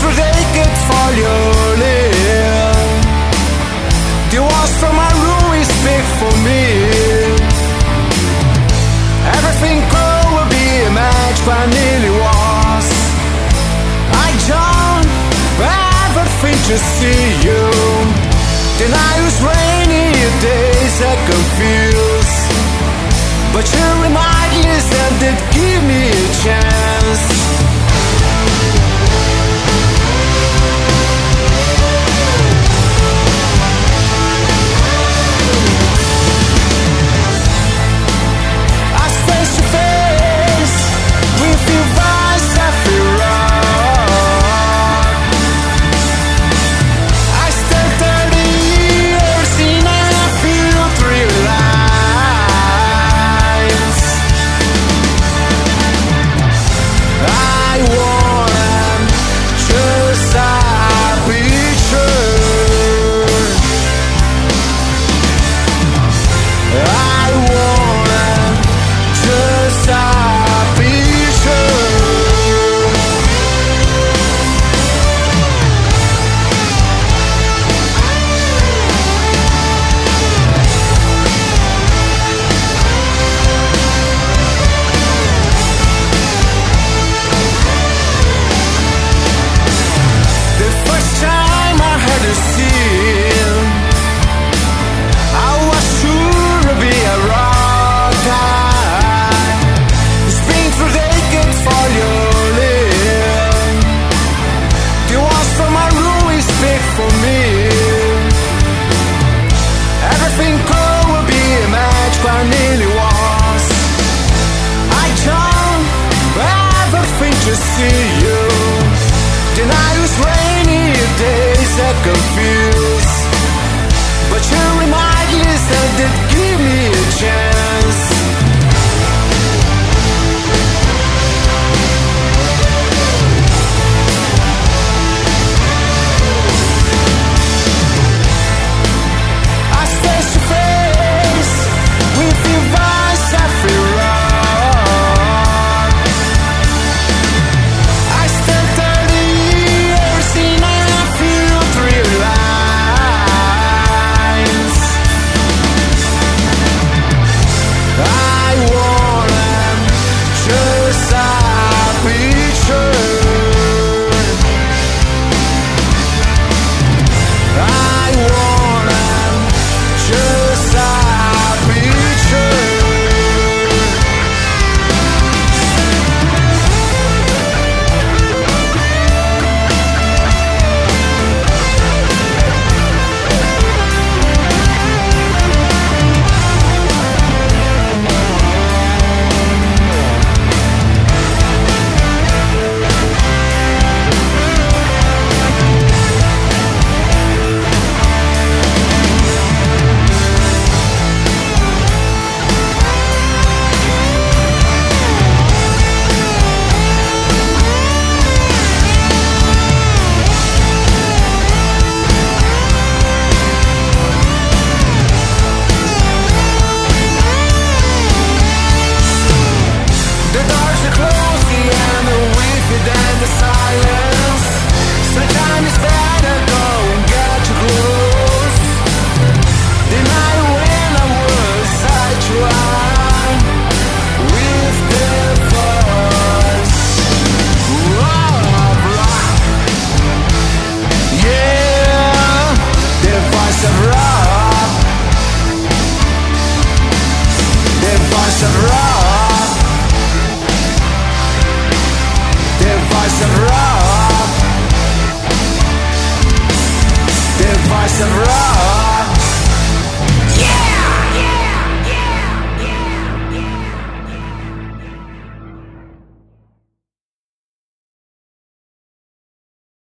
through naked for your live. The walls from my room is big for me. Everything cold will be a match, but I nearly was. I don't ever think to see you. The night was rainy, days are confused, but you remind me that did give me a chance. Us face to face, we feel vast, I feel wrong. I stand 30 years in and I feel 3 lives. I want just a picture. I want just a picture. The first time I heard you sing, I was sure to be a rock guy. Spin through naked for your live. The walls from my room is big for me. Everything cold will be a match, but I nearly was. I don't ever think to see you. The night was rainy, days are confused, but you remind me that did give me a chance.